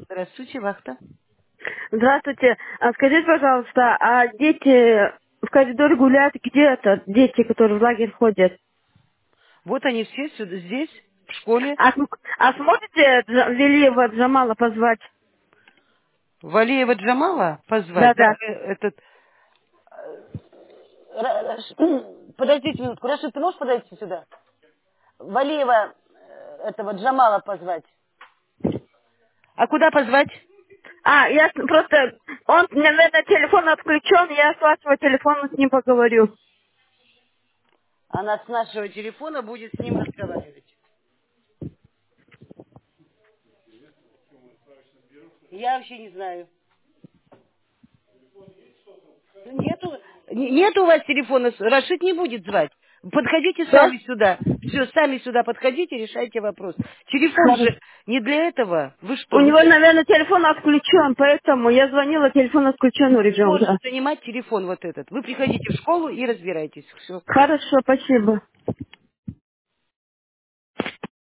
Здравствуйте, вахта. Здравствуйте. Скажите, пожалуйста, а дети в коридоре гуляют где-то, дети, которые в лагерь ходят? Вот они все сюда, здесь, в школе. А сможете Велиева Джамала позвать? Валеева Джамала позвать. Да-да. Этот... Подождите минутку. Рашид, ты можешь подойти сюда? Валеева этого Джамала позвать. А куда позвать? Я просто, он, наверное, телефон отключен, я с вашего телефона с ним поговорю. Она с нашего телефона будет с ним разговаривать. Я вообще не знаю. Нету у вас телефона, Рашид не будет звать. Подходите Что? сами сюда. Все, сами сюда подходите, решайте вопрос. Телефон Хорошо. же не для этого. Вы У что, вы него, наверное, телефон отключен, поэтому я звонила, телефон отключен у может ребенка. занимать телефон вот этот. Вы приходите в школу и разбирайтесь. Все. Хорошо, спасибо.